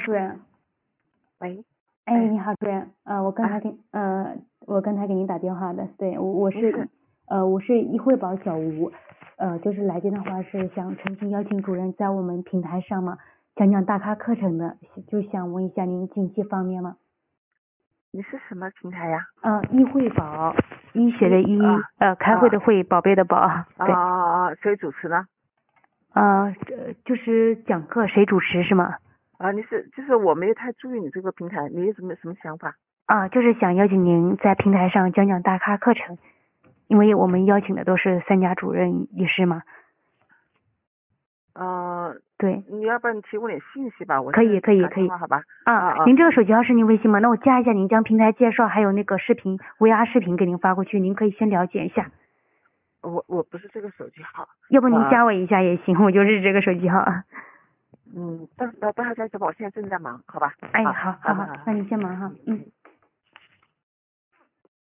主任。 喂。 哎，你好，主任。我刚才给您打电话的，对，我是一惠宝小吴，就是来电的话是想诚心邀请主任在我们平台上嘛讲讲大咖课程的，就想问一下您近期方面吗？ 你是什么平台呀？ 一惠宝，医学的医，开会的会，宝贝的宝，对。 谁主持呢？ 就是讲课谁主持是吗？ 就是我没有太注意你这个平台，你有什么想法？ 就是想邀请您在平台上讲讲大咖课程，因为我们邀请的都是3家主任医师嘛。对。 你要不然你提供点信息吧， 可以， 好吧？ 您这个手机号是您微信吗？那我加一下您，将平台介绍还有那个视频 VR 视频给您发过去，您可以先了解一下。 我不是这个手机号。 要不您加我一下也行，我就是这个手机号。 等会再说吧，我现在正在忙，好吧？ 好，那你先忙哈。